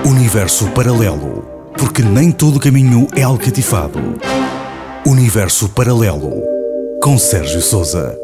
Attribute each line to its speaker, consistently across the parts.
Speaker 1: Universo paralelo, porque nem todo caminho é alcatifado. Universo paralelo, com Sérgio Sousa.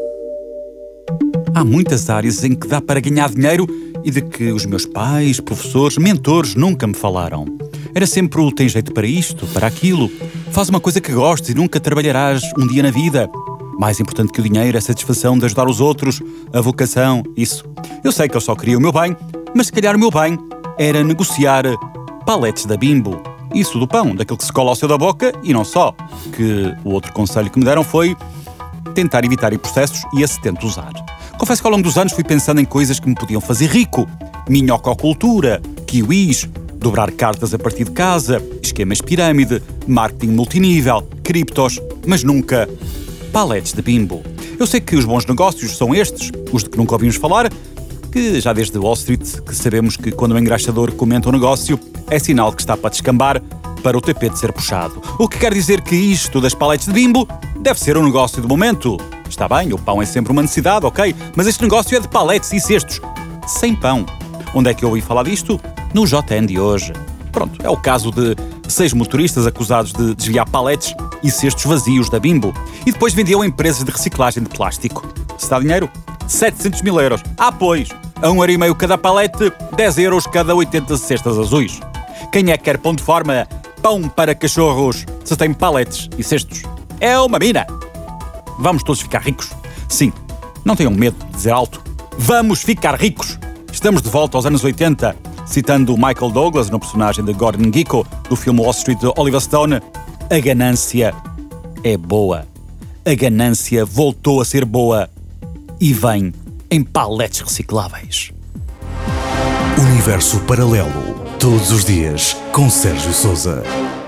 Speaker 2: Há muitas áreas em que dá para ganhar dinheiro e de que os meus pais, professores, mentores nunca me falaram. Era sempre o tem jeito para isto, para aquilo. Faz uma coisa que gostes e nunca trabalharás um dia na vida. Mais importante que o dinheiro é a satisfação de ajudar os outros, a vocação, isso. Eu sei que eu só queria o meu bem, mas se calhar o meu bem era negociar paletes da Bimbo. Isso do pão, daquele que se cola ao céu da boca e não só. Que o outro conselho que me deram foi tentar evitar processos e esse tento usar. Confesso que ao longo dos anos fui pensando em coisas que me podiam fazer rico. Minhococultura, kiwis, dobrar cartas a partir de casa, esquemas pirâmide, marketing multinível, criptos, mas nunca paletes de Bimbo. Eu sei que os bons negócios são estes, os de que nunca ouvimos falar, que já desde Wall Street que sabemos que quando o engraxador comenta um negócio é sinal que está para descambar para o tapete ser puxado. O que quer dizer que isto das paletes de Bimbo deve ser um negócio do momento. Está bem, o pão é sempre uma necessidade, ok? Mas este negócio é de paletes e cestos, sem pão. Onde é que eu ouvi falar disto? No JN de hoje. Pronto, é o caso de 6 motoristas acusados de desviar paletes e cestos vazios da Bimbo e depois vendiam a empresas de reciclagem de plástico. Se dá dinheiro? 700 mil euros. Ah, pois! A 1,5€ cada palete, 10 euros cada 80 cestas azuis. Quem é que quer pão de forma, pão para cachorros, se tem paletes e cestos? É uma mina! Vamos todos ficar ricos? Sim, não tenham medo de dizer alto. Vamos ficar ricos! Estamos de volta aos anos 80, citando Michael Douglas no personagem de Gordon Gekko do filme Wall Street de Oliver Stone. A ganância é boa. A ganância voltou a ser boa e vem em paletes recicláveis.
Speaker 1: Universo paralelo, todos os dias, com Sérgio Sousa.